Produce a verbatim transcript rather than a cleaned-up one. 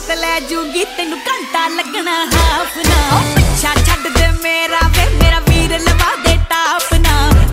ਰਾਤ ਲੈ ਜੂਗੀ ਤੈਨੂੰ ਘੰਟਾ ਲੱਗਣਾ ਹਾਫ ਨਾ। ਪਿੱਛਾ ਛੱਡ ਦੇ ਮੇਰਾ ਵੇ ਮੇਰਾ ਵੀਰ ਲਵਾ